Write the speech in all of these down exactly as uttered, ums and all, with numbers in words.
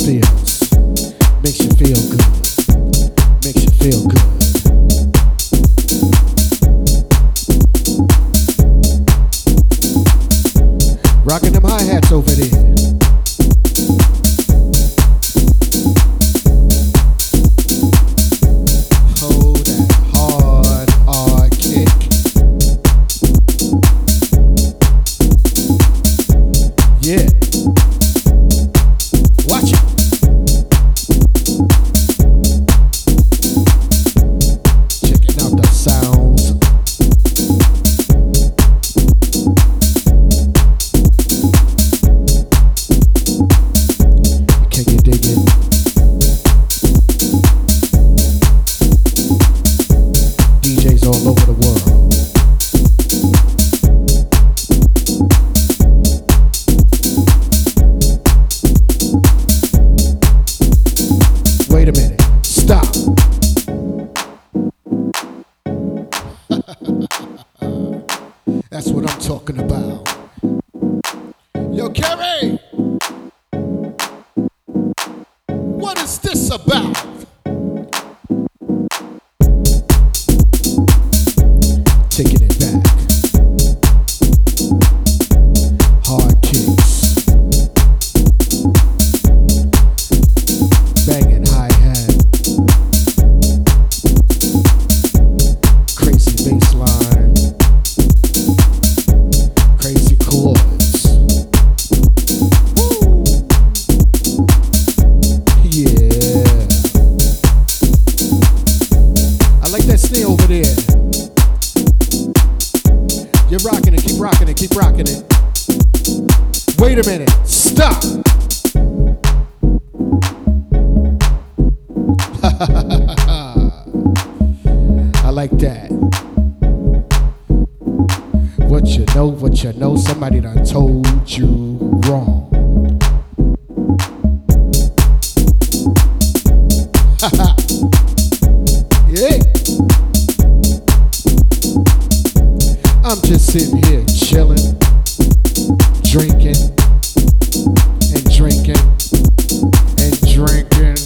feels. Makes you feel good. Makes you feel good. Rocking them hi-hats over there. Hold that hard, hard kick. Yeah. Watch it. Checking out the sounds. Can you dig it? D Js all over the world. Wait a minute. Stop. That's what I'm talking about. Yo, Kerry! What is this about? Taking it back. Hard kicks. Banging hi-hat. Crazy bass line. Crazy chords. Woo! Yeah. I like that snare over there. You're rocking it, keep rocking it, keep rocking it. Wait a minute, stop. I like that. What you know, what you know, somebody done told you wrong. Yeah. I'm just sitting here chilling, drinking, and drinking, and drinking.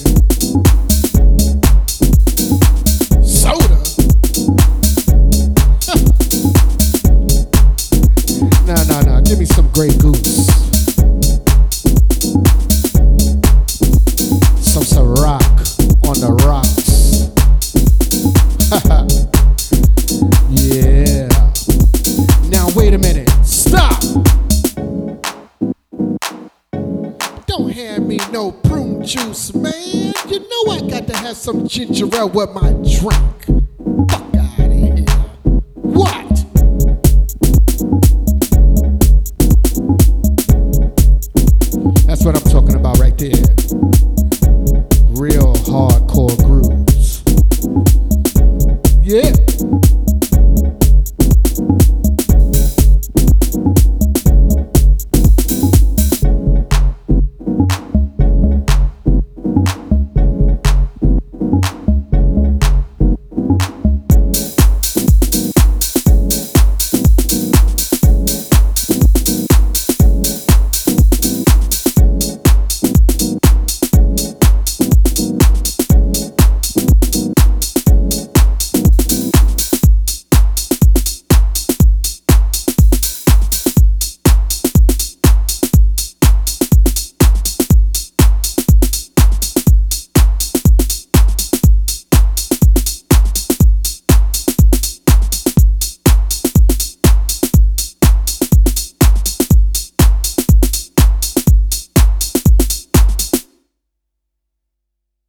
Soda? Nah, nah, nah, give me some Grey Goose. Some Ciroc on the rocks. Yeah. Now wait a minute. Stop. Don't hand me no prune juice, man. You know I got to have some ginger ale with my drink.